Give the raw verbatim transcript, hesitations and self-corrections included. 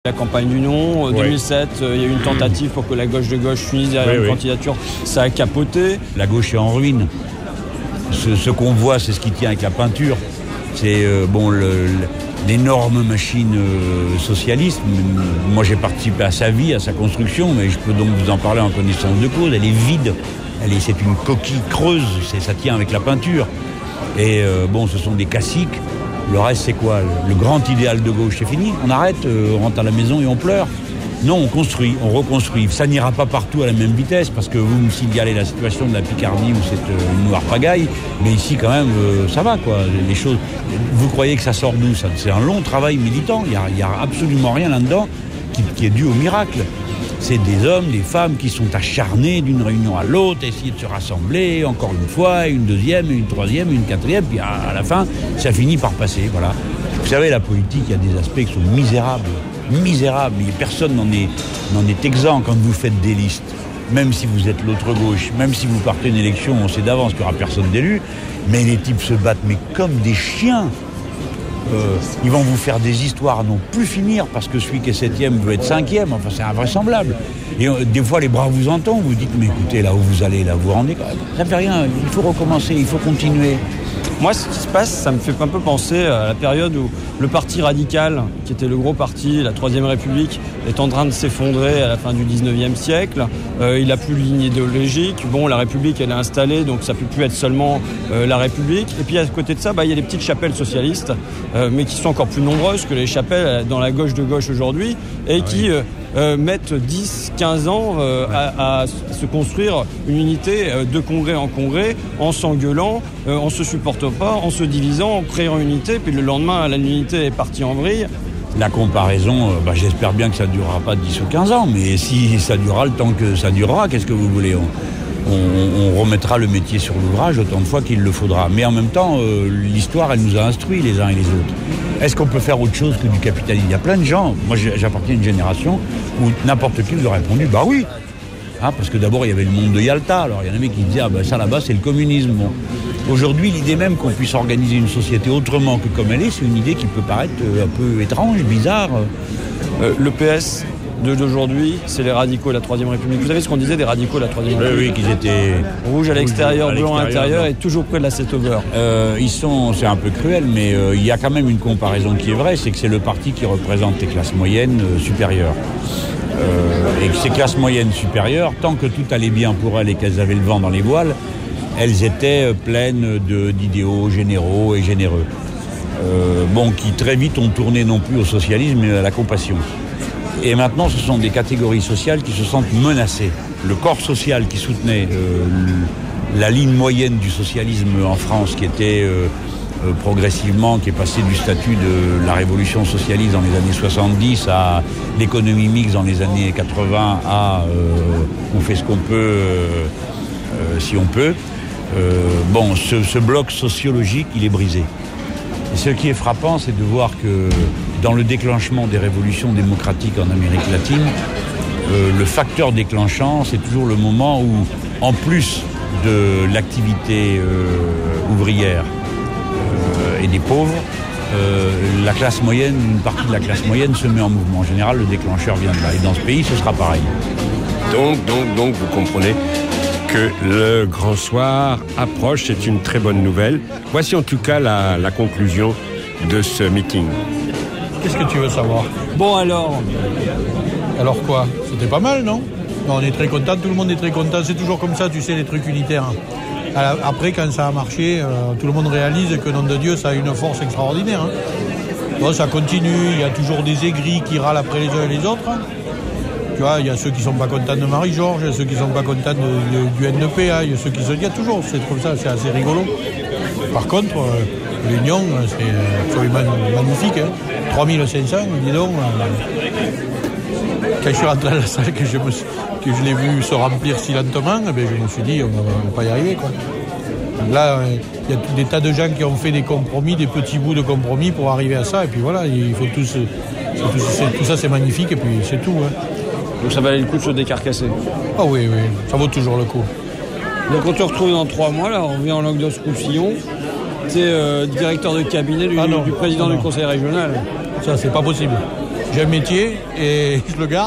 La campagne du non, en deux mille sept, il ouais. euh, y a eu une tentative pour que la gauche de gauche s'unisse derrière oui, une oui. candidature, ça a capoté. La gauche est en ruine. Ce, ce qu'on voit, c'est ce qui tient avec la peinture. C'est euh, bon, le, le, l'énorme machine euh, socialiste. Moi, j'ai participé à sa vie, à sa construction, mais je peux donc vous en parler en connaissance de cause. Elle est vide. Elle est, c'est une coquille creuse. C'est, ça tient avec la peinture. Et euh, bon, ce sont des classiques. Le reste, c'est quoi ? Le grand idéal de gauche, c'est fini. On arrête, euh, on rentre à la maison et on pleure. Non, on construit, on reconstruit. Ça n'ira pas partout à la même vitesse, parce que vous me signalez la situation de la Picardie où c'est euh, une noire pagaille. Mais ici, quand même, euh, ça va, quoi. Les choses. Vous croyez que ça sort d'où ? Ça, c'est un long travail militant. Il n'y a, il y a absolument rien là-dedans qui, qui est dû au miracle. C'est des hommes, des femmes qui sont acharnés d'une réunion à l'autre, essayer de se rassembler, encore une fois, une deuxième, une troisième, une quatrième, puis à la fin, ça finit par passer, voilà. Vous savez, la politique, il y a des aspects qui sont misérables, misérables, et personne n'en est, n'en est exempt quand vous faites des listes. Même si vous êtes l'autre gauche, même si vous partez une élection, on sait d'avance qu'il n'y aura personne d'élu, mais les types se battent, mais comme des chiens. Euh, ils vont vous faire des histoires à non plus finir parce que celui qui est septième veut être cinquième. Enfin, c'est invraisemblable. Et euh, des fois, les bras vous entendent. Vous dites, mais écoutez, là où vous allez, là, vous vous rendez compte. Ça ne fait rien. Il faut recommencer. Il faut continuer. Moi, ce qui se passe, ça me fait un peu penser à la période où le parti radical, qui était le gros parti, la Troisième République, est en train de s'effondrer à la fin du dix-neuvième siècle. Euh, il n'a plus de ligne idéologique. Bon, la République, elle est installée, donc ça ne peut plus être seulement euh, la République. Et puis, à côté de ça, bah, il y a les petites chapelles socialistes, euh, mais qui sont encore plus nombreuses que les chapelles dans la gauche de gauche aujourd'hui, et ah qui... Oui. Euh, Euh, mettent dix, quinze ans euh, à, à se construire une unité euh, de congrès en congrès, en s'engueulant, euh, en se supportant pas, en se divisant, en créant une unité, puis le lendemain, l'unité est partie en vrille. La comparaison, euh, bah, j'espère bien que ça ne durera pas dix ou quinze ans, mais si ça durera le temps que ça durera, qu'est-ce que vous voulez ? on, on, on remettra le métier sur l'ouvrage autant de fois qu'il le faudra. Mais en même temps, euh, l'histoire, elle nous a instruits les uns et les autres. Est-ce qu'on peut faire autre chose que du capitalisme ? Il y a plein de gens, moi j'appartiens à une génération où n'importe qui vous aurait répondu, bah oui, hein, parce que d'abord il y avait le monde de Yalta, alors il y en avait qui disaient, ah ben ça là-bas c'est le communisme. Bon. Aujourd'hui, l'idée même qu'on puisse organiser une société autrement que comme elle est, c'est une idée qui peut paraître un peu étrange, bizarre. Euh, le P S d'aujourd'hui, c'est les radicaux de la Troisième République. Vous savez ce qu'on disait des radicaux de la Troisième oui, République ? Oui, qu'ils étaient... Rouge à l'extérieur, rouge à blanc à l'intérieur, et toujours près de la set-over. Euh, ils sont, c'est un peu cruel, mais euh, il y a quand même une comparaison qui est vraie, c'est que c'est le parti qui représente les classes moyennes euh, supérieures. Euh, et que ces classes moyennes supérieures, tant que tout allait bien pour elles et qu'elles avaient le vent dans les voiles, elles étaient pleines de, d'idéaux généraux et généreux. Euh, bon, qui très vite ont tourné non plus au socialisme, mais à la compassion. Et maintenant, ce sont des catégories sociales qui se sentent menacées. Le corps social qui soutenait euh, la ligne moyenne du socialisme en France, qui était euh, euh, progressivement, qui est passé du statut de la révolution socialiste dans les années soixante-dix à l'économie mixte dans les années quatre-vingts à euh, on fait ce qu'on peut euh, euh, si on peut. Euh, bon, ce, ce bloc sociologique, il est brisé. Et ce qui est frappant, c'est de voir que dans le déclenchement des révolutions démocratiques en Amérique latine, euh, le facteur déclenchant, c'est toujours le moment où, en plus de l'activité euh, ouvrière euh, et des pauvres, euh, la classe moyenne, une partie de la classe moyenne se met en mouvement. En général, le déclencheur vient de là. Et dans ce pays, ce sera pareil. Donc, donc, donc, vous comprenez que le grand soir approche, c'est une très bonne nouvelle. Voici en tout cas la, la conclusion de ce meeting. Qu'est-ce que tu veux savoir ? Bon alors Alors quoi ? C'était pas mal, non ? Non, on est très content, tout le monde est très content. C'est toujours comme ça, tu sais, les trucs unitaires. Après, quand ça a marché, euh, tout le monde réalise que, nom de Dieu, ça a une force extraordinaire. Hein. Bon, ça continue, il y a toujours des aigris qui râlent après les uns et les autres. Tu vois, il y a ceux qui sont pas contents de Marie-Georges, il y a ceux qui sont pas contents de, de, du N P A, il y a ceux qui sont... Il y a toujours, c'est comme ça, c'est assez rigolo. Par contre, euh, l'Union, c'est absolument magnifique. Hein. trois mille cinq cents, dis donc. Euh, quand je suis rentré à la salle, que je, me, que je l'ai vu se remplir si lentement, eh bien, je me suis dit, on ne va pas y arriver, quoi. Donc là, il y a des tas de gens qui ont fait des compromis, des petits bouts de compromis pour arriver à ça. Et puis voilà, il faut tous... Tout, c'est, tout ça, c'est magnifique, et puis c'est tout, hein. Donc ça valait le coup de se décarcasser. Ah oui, oui, ça vaut toujours le coup. Donc on te retrouve dans trois mois, là, on revient en Languedoc-Roussillon. Tu es euh, directeur de cabinet du, ah non, du président ah du conseil régional. Ça, c'est pas possible. j'ai un métier et je le garde.